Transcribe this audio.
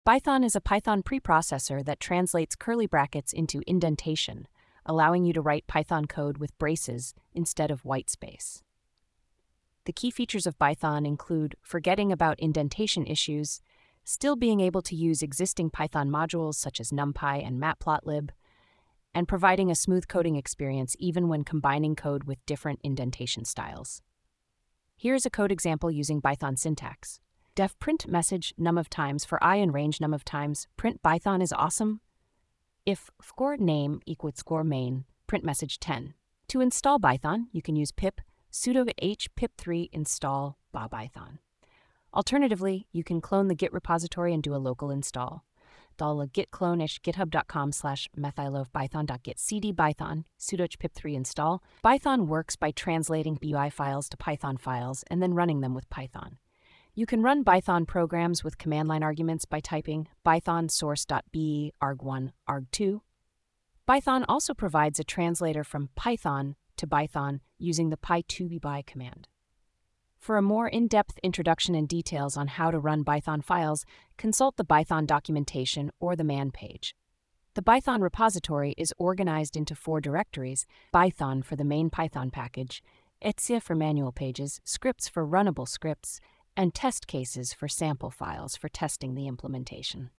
Python is a Python preprocessor that translates curly brackets into indentation, allowing you to write Python code with braces instead of white space. The key features of Python include forgetting about indentation issues, still being able to use existing Python modules such as NumPy and Matplotlib, and providing a smooth coding experience even when combining code with different indentation styles. Here's a code example using Python syntax. Def print message num of times for I in range num of times. Print Python is awesome. If score name equals score main, print message 10. To install Python, you can use pip sudo h pip3 install python. Alternatively, you can clone the Git repository and do a local install. Dala git clone ish github.com/methylovepython.git cd python sudo pip3 install. Python works by translating PY files to Python files and then running them with Python. You can run Python programs with command line arguments by typing python source.be arg1 arg2. Python also provides a translator from Python to Python using the py2by command. For a more in-depth introduction and details on how to run Python files, consult the Python documentation or the man page. The Python repository is organized into 4 directories: Python for the main Python package, etc for manual pages, scripts for runnable scripts, and test cases for sample files for testing the implementation.